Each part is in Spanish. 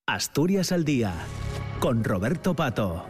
Asturias al Día, con Roberto Pato.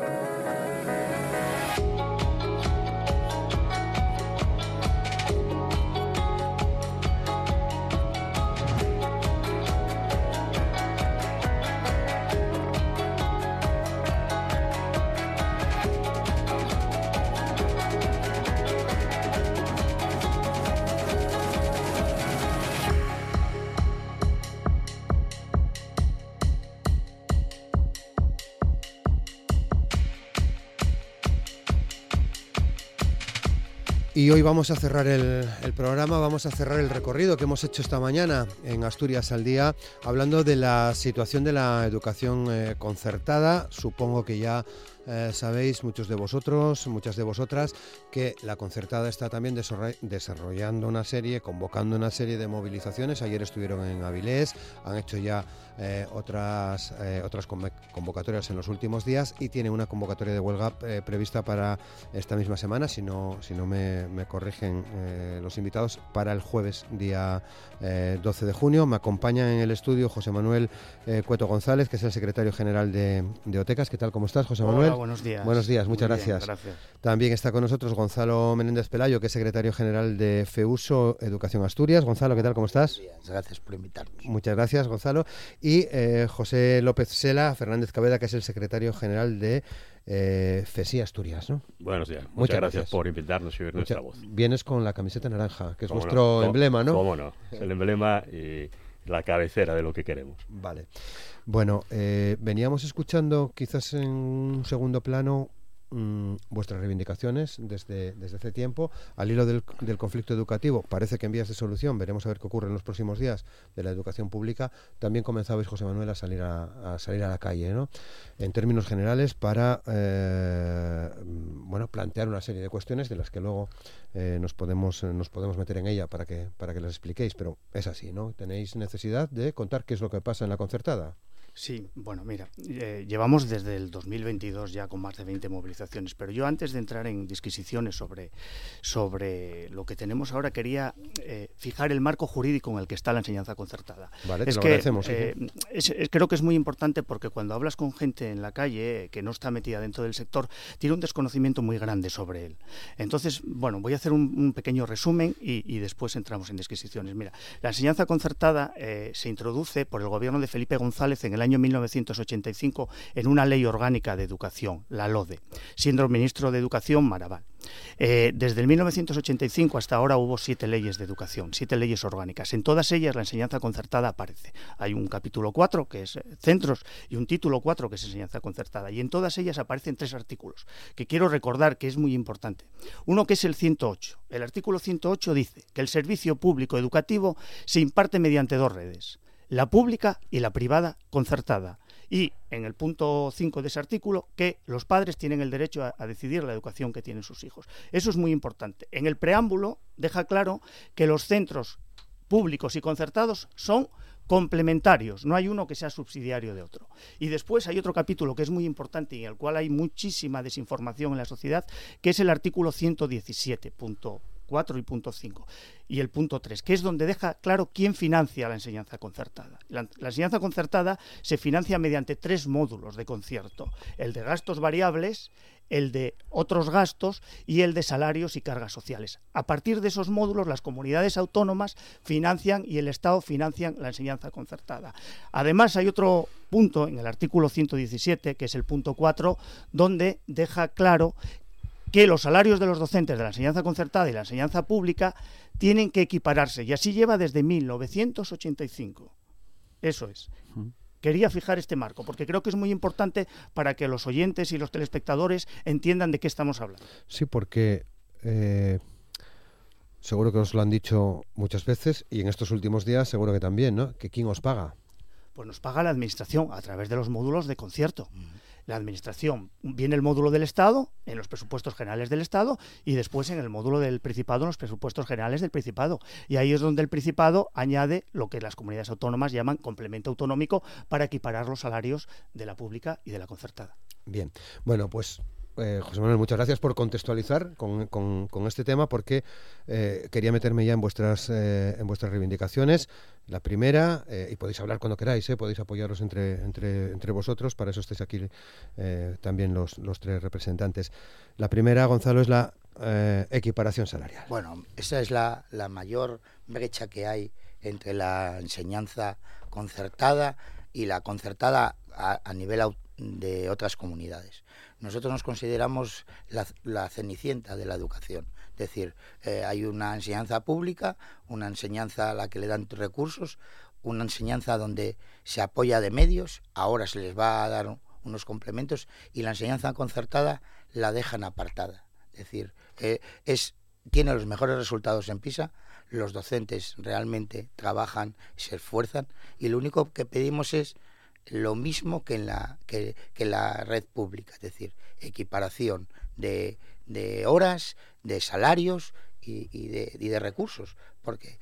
Y hoy vamos a cerrar el programa, vamos a cerrar el recorrido que hemos hecho esta mañana en Asturias al Día, hablando de la situación de la educación concertada. Supongo que ya sabéis, muchos de vosotros, muchas de vosotras, que la concertada está también desarrollando convocando una serie de movilizaciones. Ayer estuvieron en Avilés, han hecho ya otras convocatorias en los últimos días y tiene una convocatoria de huelga prevista para esta misma semana, si no me corrigen los invitados, para el jueves día 12 de junio. Me acompaña en el estudio José Manuel Cueto González, que es el secretario general de Otecas. ¿Qué tal? ¿Cómo estás, José Manuel? Hola, buenos días. Buenos días, muchas Muy bien, gracias. Gracias. También está con nosotros Gonzalo Menéndez Pelayo, que es secretario general de FEUSO Educación Asturias. Gonzalo, ¿qué tal? ¿Cómo estás? Buenos días, gracias por invitarnos. Muchas gracias, Gonzalo. Y José López Sela Fernández Cabeda, que es el secretario general de FESI Asturias, ¿no? Buenos días. Muchas gracias por invitarnos y oír nuestra voz. Vienes con la camiseta naranja, que es ¿Cómo vuestro no? emblema, ¿no? ¿Cómo no? Es el emblema y la cabecera de lo que queremos. Vale. Bueno, veníamos escuchando quizás en un segundo plano vuestras reivindicaciones desde hace tiempo, al hilo del conflicto educativo. Parece que en vías de solución, veremos a ver qué ocurre en los próximos días, de la educación pública. También comenzabais, José Manuel, a salir a la calle, ¿no? En términos generales, para plantear una serie de cuestiones de las que luego nos podemos meter en ella para que las expliquéis, pero es así, ¿no? Tenéis necesidad de contar qué es lo que pasa en la concertada. Sí, bueno, mira, llevamos desde el 2022 ya con más de 20 movilizaciones, pero yo antes de entrar en disquisiciones sobre lo que tenemos ahora quería fijar el marco jurídico en el que está la enseñanza concertada. Vale, te lo agradecemos. Creo que es muy importante porque cuando hablas con gente en la calle que no está metida dentro del sector, tiene un desconocimiento muy grande sobre él. Entonces, bueno, voy a hacer un pequeño resumen y después entramos en disquisiciones. Mira, la enseñanza concertada se introduce por el gobierno de Felipe González en el año 1985 en una ley orgánica de educación, la LODE, siendo ministro de Educación Marabal. Desde el 1985 hasta ahora hubo 7 leyes de educación, 7 leyes orgánicas. En todas ellas la enseñanza concertada aparece. Hay un capítulo 4 que es centros y un título 4 que es enseñanza concertada. Y en todas ellas aparecen 3 artículos que quiero recordar que es muy importante. Uno que es el 108. El artículo 108 dice que el servicio público educativo se imparte mediante 2 redes: la pública y la privada concertada. Y en el punto 5 de ese artículo, que los padres tienen el derecho a decidir la educación que tienen sus hijos. Eso es muy importante. En el preámbulo deja claro que los centros públicos y concertados son complementarios, no hay uno que sea subsidiario de otro. Y después hay otro capítulo que es muy importante y en el cual hay muchísima desinformación en la sociedad, que es el artículo 117, punto 4 y punto 5, y el punto 3, que es donde deja claro quién financia la enseñanza concertada. La enseñanza concertada se financia mediante 3 módulos de concierto: el de gastos variables, el de otros gastos y el de salarios y cargas sociales. A partir de esos módulos, las comunidades autónomas financian y el Estado financian la enseñanza concertada. Además, hay otro punto en el artículo 117, que es el punto 4, donde deja claro que los salarios de los docentes de la enseñanza concertada y la enseñanza pública tienen que equipararse, y así lleva desde 1985. Eso es. Quería fijar este marco, porque creo que es muy importante para que los oyentes y los telespectadores entiendan de qué estamos hablando. Sí, porque seguro que os lo han dicho muchas veces, y en estos últimos días seguro que también, ¿no? ¿Que quién os paga? Pues nos paga la Administración a través de los módulos de concierto. La Administración, viene el módulo del Estado, en los presupuestos generales del Estado, y después en el módulo del Principado, en los presupuestos generales del Principado. Y ahí es donde el Principado añade lo que las comunidades autónomas llaman complemento autonómico para equiparar los salarios de la pública y de la concertada. Bien, bueno, pues José Manuel, muchas gracias por contextualizar con este tema, porque quería meterme ya en vuestras reivindicaciones. La primera, y podéis hablar cuando queráis, podéis apoyaros entre vosotros, para eso estáis aquí también los tres representantes. La primera, Gonzalo, es la equiparación salarial. Bueno, esa es la mayor brecha que hay entre la enseñanza concertada y la concertada a nivel de otras comunidades. Nosotros nos consideramos la cenicienta de la educación. Es decir, hay una enseñanza pública, una enseñanza a la que le dan recursos, una enseñanza donde se apoya de medios, ahora se les va a dar unos complementos, y la enseñanza concertada la dejan apartada. Es decir, tiene los mejores resultados en PISA, los docentes realmente trabajan, se esfuerzan, y lo único que pedimos es lo mismo que en la red pública, es decir, equiparación de horas, de salarios y de recursos, porque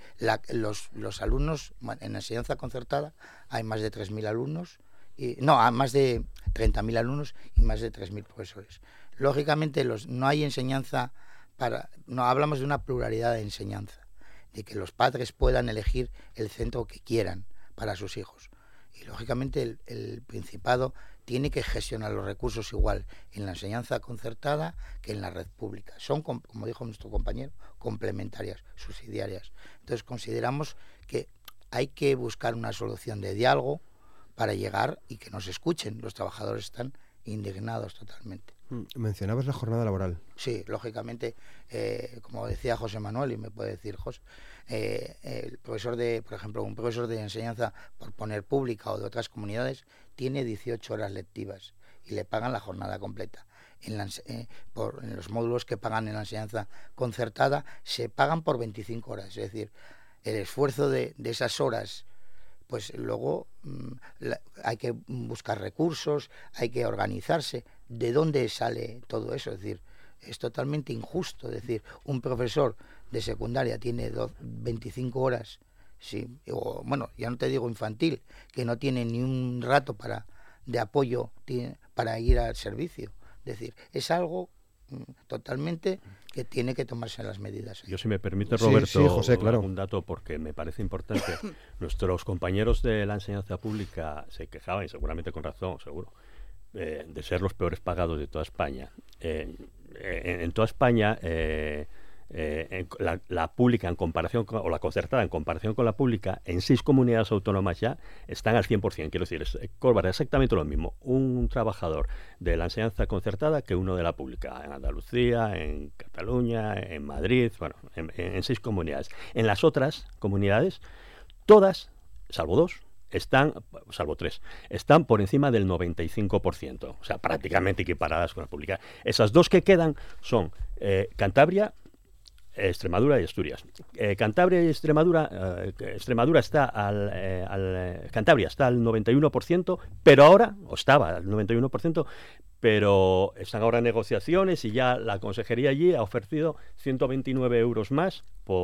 los alumnos, en la enseñanza concertada hay más de 3.000 alumnos, hay más de 30.000 alumnos y más de 3.000 profesores. Lógicamente no hay enseñanza no hablamos de una pluralidad de enseñanza, de que los padres puedan elegir el centro que quieran para sus hijos. Y lógicamente el Principado tiene que gestionar los recursos igual en la enseñanza concertada que en la red pública. Son, como dijo nuestro compañero, complementarias, subsidiarias. Entonces consideramos que hay que buscar una solución de diálogo para llegar y que nos escuchen. Los trabajadores están indignados totalmente. Mencionabas la jornada laboral. Sí, lógicamente, como decía José Manuel, y me puede decir José, el profesor por ejemplo, un profesor de enseñanza, por poner pública o de otras comunidades, tiene 18 horas lectivas y le pagan la jornada completa. En los módulos que pagan en la enseñanza concertada se pagan por 25 horas, es decir, el esfuerzo de esas horas, pues luego hay que buscar recursos, hay que organizarse. ¿De dónde sale todo eso? Es decir, es totalmente injusto. Es decir, un profesor de secundaria tiene 25 horas, sí, o bueno, ya no te digo infantil, que no tiene ni un rato de apoyo para ir al servicio. Es decir, es algo totalmente que tiene que tomarse las medidas. Yo, si me permite, Roberto, sí, José, claro, un dato, porque me parece importante. Nuestros compañeros de la enseñanza pública se quejaban, y seguramente con razón, seguro, de ser los peores pagados de toda España. En toda España, la pública en comparación o la concertada en comparación con la pública, en 6 comunidades autónomas ya están al 100%. Quiero decir, cobra exactamente lo mismo un trabajador de la enseñanza concertada que uno de la pública, en Andalucía, en Cataluña, en Madrid, bueno, en 6 comunidades. En las otras comunidades, todas, salvo 2, salvo 3, están por encima del 95%, o sea, prácticamente equiparadas con la pública. Esas 2 que quedan son Cantabria, Extremadura y Asturias. Cantabria y Extremadura está Cantabria está al 91%, pero ahora, o estaba al 91%, pero están ahora en negociaciones y ya la consejería allí ha ofrecido 129 euros más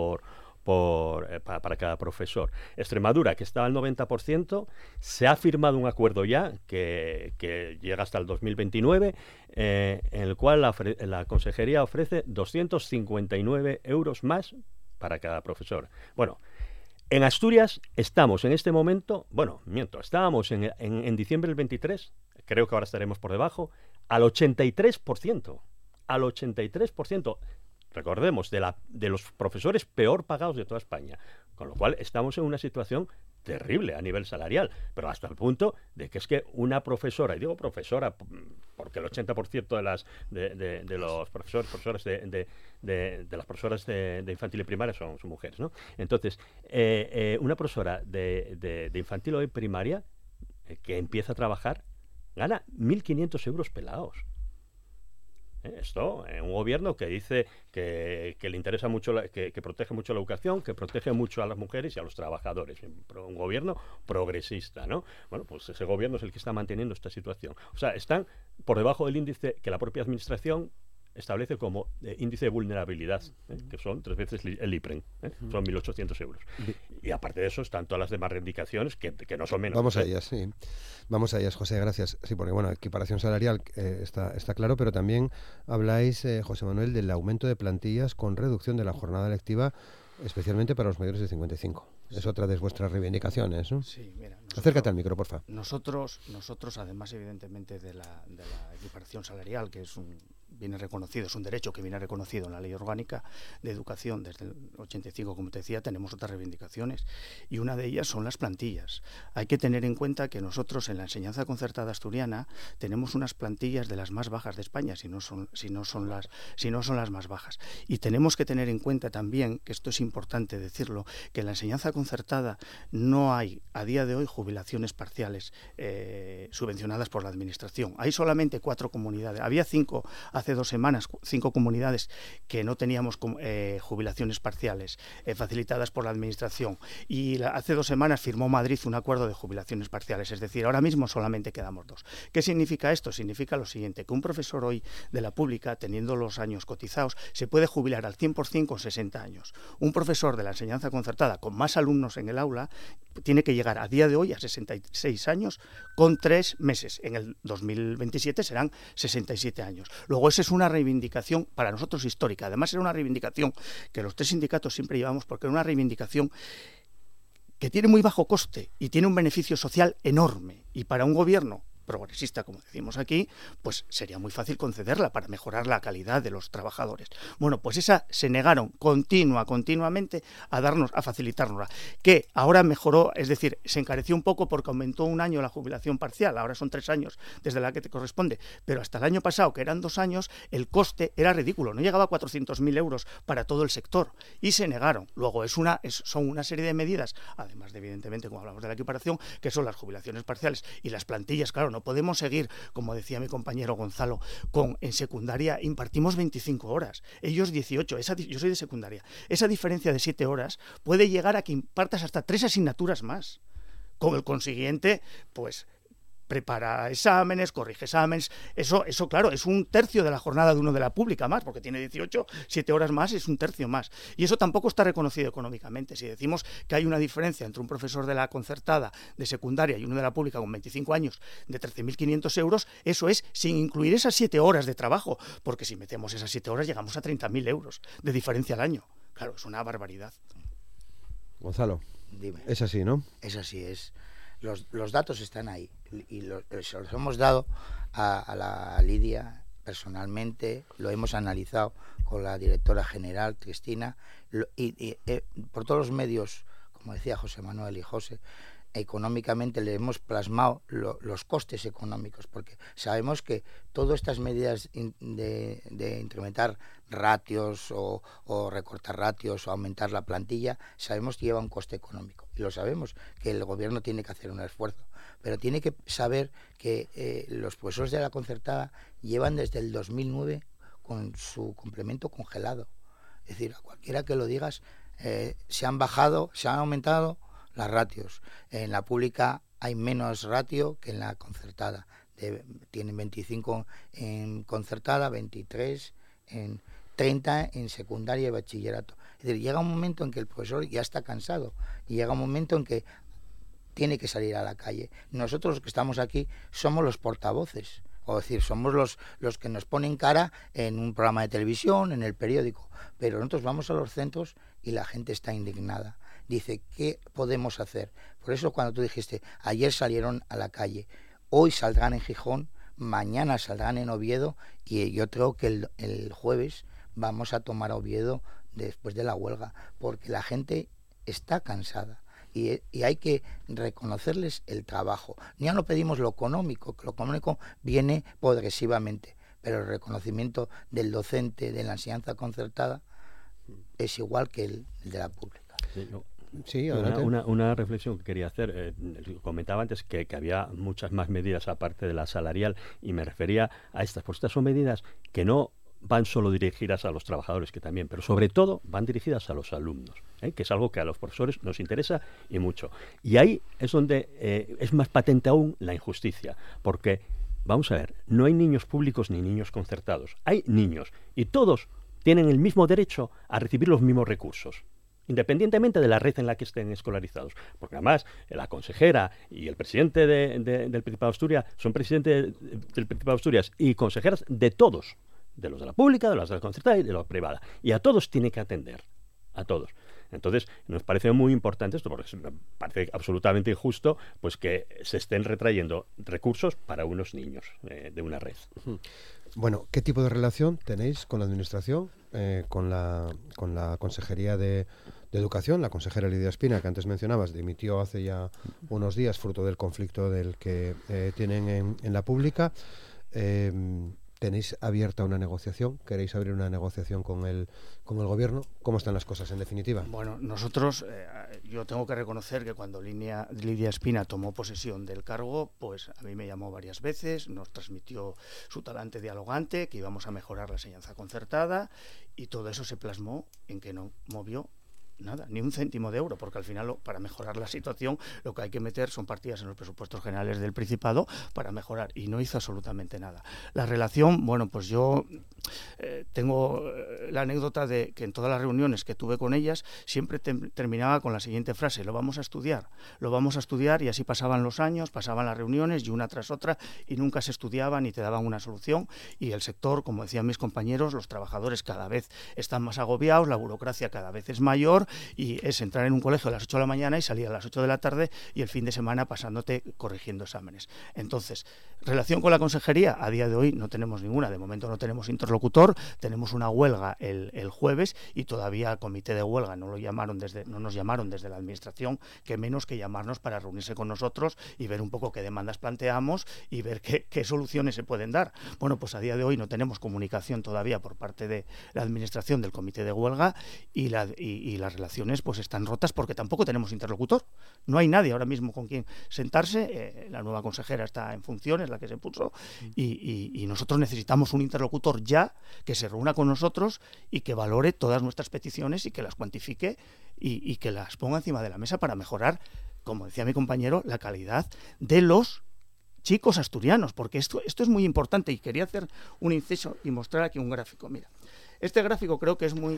para cada profesor. Extremadura, que estaba al 90%, se ha firmado un acuerdo ya que llega hasta el 2029, en el cual la consejería ofrece 259 euros más para cada profesor. Bueno, en Asturias estamos en este momento, estábamos en diciembre del 23, creo que ahora estaremos por debajo, al 83%. Al 83%. Recordemos, de los profesores peor pagados de toda España, con lo cual estamos en una situación terrible a nivel salarial, pero hasta el punto de que es que una profesora, y digo profesora porque el 80% de los profesores de las profesoras de infantil y primaria son mujeres, ¿no? Entonces, una profesora de infantil o de primaria que empieza a trabajar gana 1.500 euros pelados. Esto, un gobierno que dice que le interesa mucho, que protege mucho la educación, que protege mucho a las mujeres y a los trabajadores. Un gobierno progresista, ¿no? Bueno, pues ese gobierno es el que está manteniendo esta situación. O sea, están por debajo del índice que la propia administración establece como índice de vulnerabilidad, que son 3 veces el IPREN, son 1.800 euros. Y aparte de eso están todas las demás reivindicaciones que no son menos. Vamos a ellas, sí. Vamos a ellas, José, gracias. Sí, porque bueno, equiparación salarial está claro, pero también habláis, José Manuel, del aumento de plantillas con reducción de la jornada lectiva, especialmente para los mayores de 55. Sí. Es otra de vuestras reivindicaciones, ¿no? Sí, mira. Acércate al micro, porfa. Nosotros, además, evidentemente, de la equiparación salarial, que viene reconocido, es un derecho que viene reconocido en la Ley Orgánica de Educación desde el 85, como te decía, tenemos otras reivindicaciones y una de ellas son las plantillas. Hay que tener en cuenta que nosotros en la enseñanza concertada asturiana tenemos unas plantillas de las más bajas de España, si no son las más bajas. Y tenemos que tener en cuenta también, que esto es importante decirlo, que en la enseñanza concertada no hay a día de hoy jubilaciones parciales subvencionadas por la Administración. Hay solamente 4 comunidades. Había 5 hace 2 semanas, 5 comunidades que no teníamos jubilaciones parciales facilitadas por la Administración, y hace 2 semanas firmó Madrid un acuerdo de jubilaciones parciales, es decir, ahora mismo solamente quedamos 2. ¿Qué significa esto? Significa lo siguiente, que un profesor hoy de la pública, teniendo los años cotizados, se puede jubilar al 100% con 60 años. Un profesor de la enseñanza concertada con más alumnos en el aula tiene que llegar a día de hoy a 66 años con 3 meses. En el 2027 serán 67 años. Luego, esa es una reivindicación para nosotros histórica. Además, era una reivindicación que los 3 sindicatos siempre llevamos, porque era una reivindicación que tiene muy bajo coste y tiene un beneficio social enorme. Y para un gobierno progresista, como decimos aquí, pues sería muy fácil concederla para mejorar la calidad de los trabajadores. Bueno, pues esa se negaron continuamente a facilitárnosla, que ahora mejoró, es decir, se encareció un poco porque aumentó 1 año la jubilación parcial, ahora son 3 años desde la que te corresponde, pero hasta el año pasado, que eran 2 años, el coste era ridículo, no llegaba a 400.000 euros para todo el sector, y se negaron. Luego son una serie de medidas, además de, evidentemente, como hablamos de la equiparación, que son las jubilaciones parciales y las plantillas. Claro, no podemos seguir, como decía mi compañero Gonzalo, en secundaria impartimos 25 horas, ellos 18, yo soy de secundaria. Esa diferencia de 7 horas puede llegar a que impartas hasta 3 asignaturas más. Con el consiguiente, pues prepara exámenes, corrige exámenes, eso claro, es 1/3 de la jornada de uno de la pública más, porque tiene 18, 7 horas más es 1/3 más. Y eso tampoco está reconocido económicamente. Si decimos que hay una diferencia entre un profesor de la concertada de secundaria y uno de la pública con 25 años de 13.500 euros, eso es sin incluir esas 7 horas de trabajo, porque si metemos esas 7 horas llegamos a 30.000 euros de diferencia al año. Claro, es una barbaridad. Gonzalo, dime. Es así, ¿no? Es así, los datos están ahí y se los hemos dado a la Lidia personalmente, lo hemos analizado con la directora general, Cristina, y por todos los medios, como decía José Manuel y José, económicamente le hemos plasmado los costes económicos, porque sabemos que todas estas medidas de incrementar ratios o recortar ratios o aumentar la plantilla, sabemos que lleva un coste económico, y lo sabemos, que el gobierno tiene que hacer un esfuerzo, pero tiene que saber que los profesores de la concertada llevan desde el 2009 con su complemento congelado. Es decir, a cualquiera que lo digas, se han aumentado las ratios. En la pública hay menos ratio que en la concertada. Tienen 25 en concertada, 23 en 30 en secundaria y bachillerato. Es decir, llega un momento en que el profesor ya está cansado y llega un momento en que tiene que salir a la calle. Nosotros los que estamos aquí somos los portavoces, o decir, somos los que nos ponen cara en un programa de televisión, en el periódico, pero nosotros vamos a los centros y la gente está indignada. Dice, ¿qué podemos hacer? Por eso cuando tú dijiste, ayer salieron a la calle, hoy saldrán en Gijón, mañana saldrán en Oviedo, y yo creo que el jueves vamos a tomar Oviedo después de la huelga, porque la gente está cansada. Y hay que reconocerles el trabajo. Ya no pedimos lo económico, que lo económico viene progresivamente, pero el reconocimiento del docente de la enseñanza concertada es igual que el de la pública. Sí, no. Sí, una reflexión que quería hacer. Comentaba antes que había muchas más medidas aparte de la salarial, y me refería a estas. Pues estas son medidas que no van solo dirigidas a los trabajadores, que también, pero sobre todo van dirigidas a los alumnos, que es algo que a los profesores nos interesa y mucho. Y ahí es donde es más patente aún la injusticia, porque vamos a ver, no hay niños públicos ni niños concertados. Hay niños y todos tienen el mismo derecho a recibir los mismos recursos, independientemente de la red en la que estén escolarizados. Porque además la consejera y el presidente del Principado de Asturias son presidentes del Principado de Asturias y consejeras de todos, de los de la pública, de los de la concertada y de la privada. Y a todos tiene que atender, a todos. Entonces, nos parece muy importante esto, porque me parece absolutamente injusto pues que se estén retrayendo recursos para unos niños de una red. Bueno, ¿qué tipo de relación tenéis con la Administración, con la Consejería de Educación? La consejera Lidia Espina, que antes mencionabas, dimitió hace ya unos días, fruto del conflicto del que tienen en la pública. ¿Tenéis abierta una negociación? ¿Queréis abrir una negociación con el Gobierno? ¿Cómo están las cosas, en definitiva? Bueno, nosotros, yo tengo que reconocer que cuando Lidia Espina tomó posesión del cargo, pues a mí me llamó varias veces, nos transmitió su talante dialogante, que íbamos a mejorar la enseñanza concertada, y todo eso se plasmó en que no movió nada, ni un céntimo de euro, porque al final para mejorar la situación lo que hay que meter son partidas en los presupuestos generales del Principado para mejorar, y no hizo absolutamente nada. La relación, bueno, pues yo tengo la anécdota de que en todas las reuniones que tuve con ellas siempre terminaba con la siguiente frase: lo vamos a estudiar, y así pasaban los años, pasaban las reuniones y una tras otra y nunca se estudiaban ni te daban una solución, y el sector, como decían mis compañeros, los trabajadores cada vez están más agobiados, la burocracia cada vez es mayor, y es entrar en un colegio a las 8 de la mañana y salir a las 8 de la tarde y el fin de semana pasándote corrigiendo exámenes. Entonces, relación con la consejería, a día de hoy no tenemos ninguna. De momento no tenemos interlocutor, tenemos una huelga el jueves y todavía al comité de huelga no nos llamaron desde la administración, que menos que llamarnos para reunirse con nosotros y ver un poco qué demandas planteamos y ver qué soluciones se pueden dar. Bueno, pues a día de hoy no tenemos comunicación todavía por parte de la administración del comité de huelga, y las relaciones pues están rotas porque tampoco tenemos interlocutor. No hay nadie ahora mismo con quien sentarse. La nueva consejera está en funciones, la que se puso, y nosotros necesitamos un interlocutor ya que se reúna con nosotros y que valore todas nuestras peticiones y que las cuantifique y que las ponga encima de la mesa para mejorar, como decía mi compañero, la calidad de los chicos asturianos, porque esto es muy importante, y quería hacer un inciso y mostrar aquí un gráfico. Mira, este gráfico creo que es muy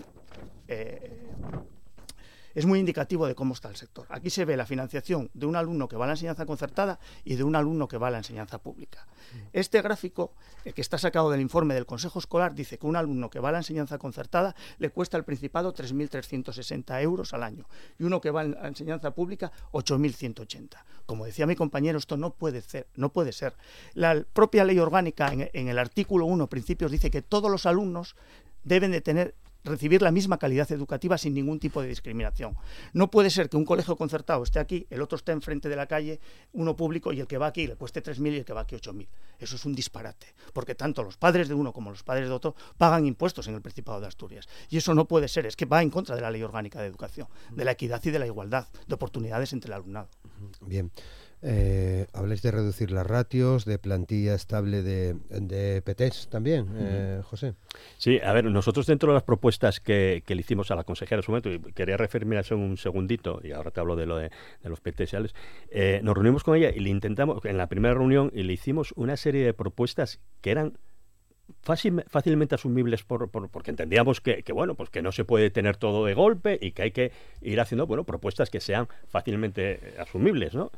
indicativo de cómo está el sector. Aquí se ve la financiación de un alumno que va a la enseñanza concertada y de un alumno que va a la enseñanza pública. Este gráfico, que está sacado del informe del Consejo Escolar, dice que un alumno que va a la enseñanza concertada le cuesta al Principado 3.360 euros al año, y uno que va a la enseñanza pública 8.180. Como decía mi compañero, esto no puede ser. La propia ley orgánica, en el artículo 1, principios, dice que todos los alumnos deben de recibir la misma calidad educativa sin ningún tipo de discriminación. No puede ser que un colegio concertado esté aquí, el otro esté enfrente de la calle, uno público, y el que va aquí le cueste 3.000 y el que va aquí 8.000. Eso es un disparate, porque tanto los padres de uno como los padres de otro pagan impuestos en el Principado de Asturias. Y eso no puede ser, es que va en contra de la Ley Orgánica de Educación, de la equidad y de la igualdad de oportunidades entre el alumnado. Bien. Habláis de reducir las ratios, de plantilla estable de PTs también, José. Sí, a ver, nosotros dentro de las propuestas que le hicimos a la consejera en su momento, y quería referirme a eso un segundito, y ahora te hablo de los PTs, nos reunimos con ella y le intentamos, en la primera reunión, y le hicimos una serie de propuestas que eran fácilmente asumibles porque entendíamos que bueno, pues que no se puede tener todo de golpe y que hay que ir haciendo propuestas que sean fácilmente asumibles, ¿no?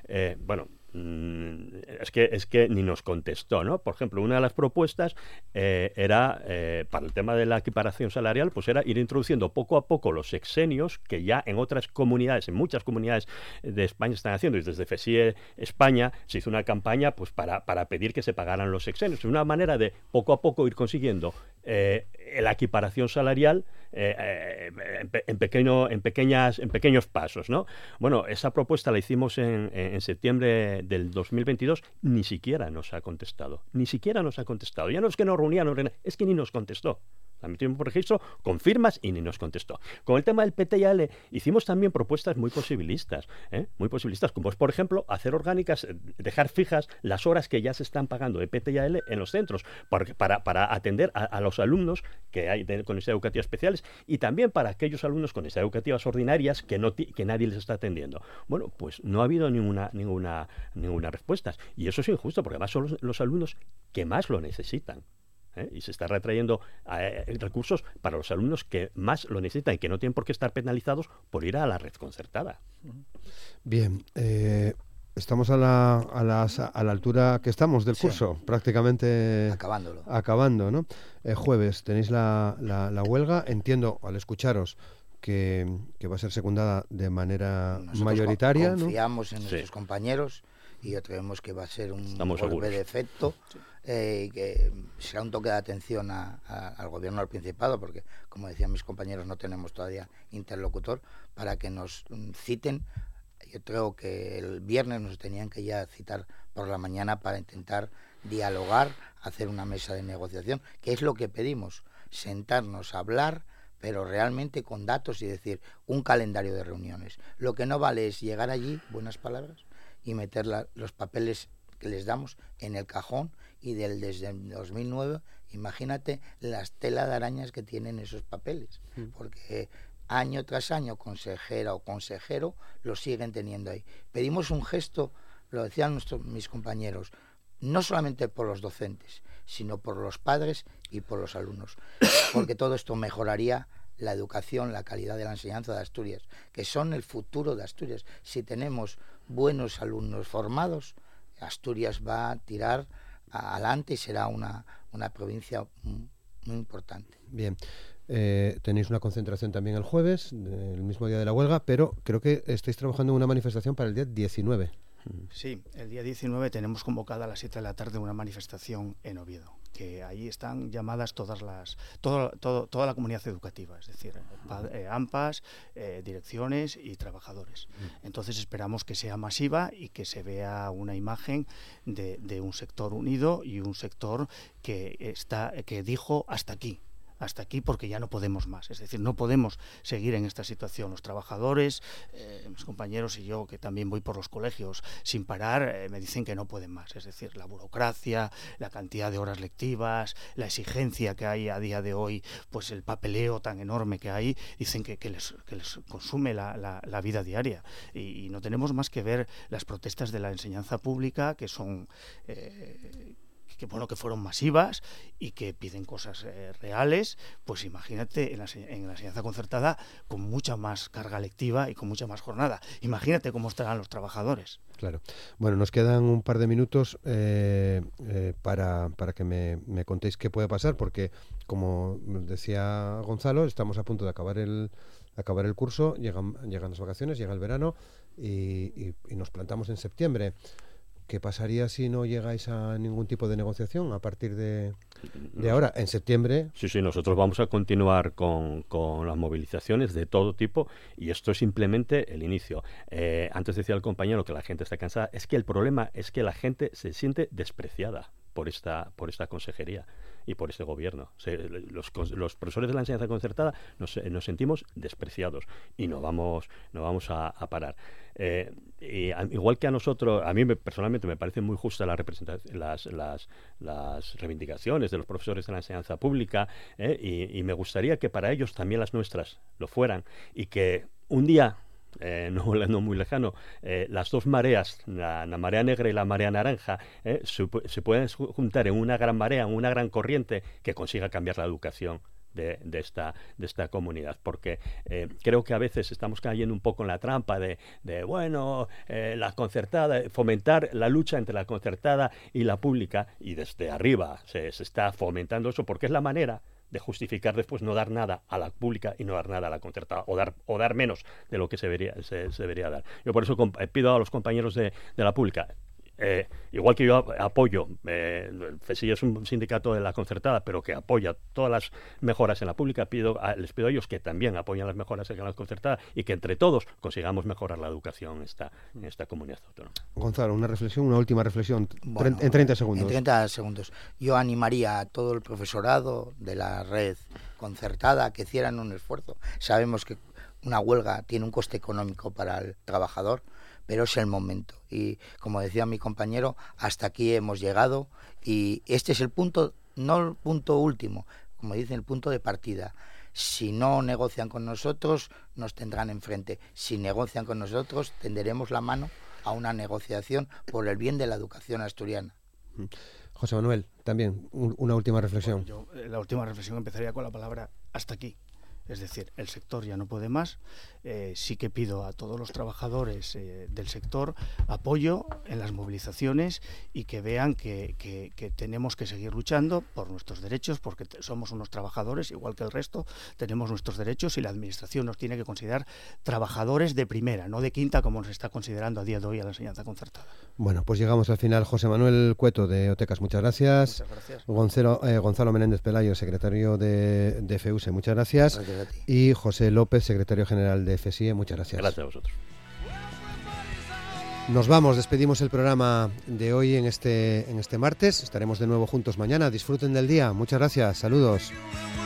Es que ni nos contestó, ¿no? Por ejemplo, una de las propuestas era, para el tema de la equiparación salarial, pues era ir introduciendo poco a poco los sexenios que ya en otras comunidades, en muchas comunidades de España están haciendo, y desde FESIE España se hizo una campaña pues para pedir que se pagaran los sexenios. Es una manera de poco a poco ir consiguiendo la equiparación salarial en pequeños pasos, ¿no? Bueno, esa propuesta la hicimos en septiembre del 2022, ni siquiera nos ha contestado. Ya no es que nos reunían, es que ni nos contestó. La metimos por registro con firmas y ni nos contestó. Con el tema del PTIL hicimos también propuestas muy posibilistas, como es, por ejemplo, hacer orgánicas, dejar fijas las horas que ya se están pagando de PTIL en los centros, para atender a los alumnos que hay con necesidades educativas especiales y también para aquellos alumnos con necesidades educativas ordinarias que nadie les está atendiendo. Bueno, pues no ha habido ninguna respuesta. Y eso es injusto, porque además son los alumnos que más lo necesitan. Y se está retrayendo recursos para los alumnos que más lo necesitan y que no tienen por qué estar penalizados por ir a la red concertada. Bien, estamos a la altura que estamos del curso, prácticamente acabando, ¿no? Jueves tenéis la huelga, entiendo al escucharos que va a ser secundada de manera mayoritaria, ¿no? Confiamos en nuestros compañeros y creemos que va a ser un golpe de efecto. Que será un toque de atención al gobierno del Principado, porque, como decían mis compañeros, no tenemos todavía interlocutor, para que nos citen. Yo creo que el viernes nos tenían que ya citar por la mañana para intentar dialogar, hacer una mesa de negociación, que es lo que pedimos, sentarnos a hablar, pero realmente con datos y decir un calendario de reuniones. Lo que no vale es llegar allí, buenas palabras, y meter los papeles que les damos en el cajón, y desde el 2009, imagínate las telas de arañas que tienen esos papeles, porque año tras año consejera o consejero lo siguen teniendo ahí. Pedimos un gesto, lo decían mis compañeros, no solamente por los docentes, sino por los padres y por los alumnos, porque todo esto mejoraría la educación, la calidad de la enseñanza de Asturias, que son el futuro de Asturias. Si tenemos buenos alumnos formados, Asturias va a tirar adelante y será una provincia muy importante. Bien, tenéis una concentración también el jueves, el mismo día de la huelga, pero creo que estáis trabajando en una manifestación para el día 19. Sí, el día 19 tenemos convocada a las 7 de la tarde una manifestación en Oviedo, que ahí están llamadas toda la comunidad educativa, es decir, AMPAs, direcciones y trabajadores. Entonces esperamos que sea masiva y que se vea una imagen de un sector unido y un sector que dijo hasta aquí porque ya no podemos más. Es decir, no podemos seguir en esta situación. Los trabajadores, mis compañeros y yo, que también voy por los colegios sin parar, me dicen que no pueden más. Es decir, la burocracia, la cantidad de horas lectivas, la exigencia que hay a día de hoy, pues el papeleo tan enorme que hay, dicen que les consume la vida diaria. Y no tenemos más que ver las protestas de la enseñanza pública, que son... que fueron masivas y que piden cosas reales. Pues imagínate en la enseñanza concertada con mucha más carga lectiva y con mucha más jornada. Imagínate cómo estarán los trabajadores. Claro. Bueno, nos quedan un par de minutos para que me contéis qué puede pasar, porque, como decía Gonzalo, estamos a punto de acabar el curso, llegan las vacaciones, llega el verano y nos plantamos en septiembre. ¿Qué pasaría si no llegáis a ningún tipo de negociación a partir de ahora, en septiembre? Sí, nosotros vamos a continuar con las movilizaciones de todo tipo, y esto es simplemente el inicio. Antes decía el compañero que la gente está cansada. Es que el problema es que la gente se siente despreciada por esta consejería y por este gobierno. Los profesores de la enseñanza concertada nos sentimos despreciados y no vamos a parar. Y igual que a nosotros, a mí personalmente me parecen muy justas las reivindicaciones de los profesores de la enseñanza pública, y me gustaría que para ellos también las nuestras lo fueran, y que un día, no muy lejano, las dos mareas, la marea negra y la marea naranja, se pueden juntar en una gran marea, en una gran corriente que consiga cambiar la educación de esta comunidad, porque creo que a veces estamos cayendo un poco en la trampa de la concertada, fomentar la lucha entre la concertada y la pública, y desde arriba se está fomentando eso, porque es la manera de justificar después no dar nada a la pública y no dar nada a la concertada, o dar menos de lo que se debería dar. Yo por eso pido a los compañeros de la pública, igual que yo apoyo, el FESI es un sindicato de la concertada, pero que apoya todas las mejoras en la pública, les pido a ellos que también apoyen las mejoras en la concertada y que entre todos consigamos mejorar la educación en esta comunidad autónoma. Gonzalo, una última reflexión, Bueno, en 30 segundos. En 30 segundos. Yo animaría a todo el profesorado de la red concertada que hicieran un esfuerzo. Sabemos que una huelga tiene un coste económico para el trabajador, pero es el momento. Y como decía mi compañero, hasta aquí hemos llegado y este es el punto, no el punto último, como dicen, el punto de partida. Si no negocian con nosotros, nos tendrán enfrente. Si negocian con nosotros, tenderemos la mano a una negociación por el bien de la educación asturiana. José Manuel, también una última reflexión. Bueno, la última reflexión empezaría con la palabra hasta aquí. Es decir, el sector ya no puede más. Sí que pido a todos los trabajadores del sector apoyo en las movilizaciones y que vean que tenemos que seguir luchando por nuestros derechos, porque somos unos trabajadores, igual que el resto, tenemos nuestros derechos y la Administración nos tiene que considerar trabajadores de primera, no de quinta, como nos está considerando a día de hoy a la enseñanza concertada. Bueno, pues llegamos al final. José Manuel Cueto, de Otecas, muchas gracias. Muchas gracias. Gonzalo Menéndez Pelayo, secretario de FEUSE, muchas gracias. Y José López, secretario general de FESIE, muchas gracias. Gracias a vosotros. Nos vamos, despedimos el programa de hoy en este martes. Estaremos de nuevo juntos mañana. Disfruten del día. Muchas gracias. Saludos.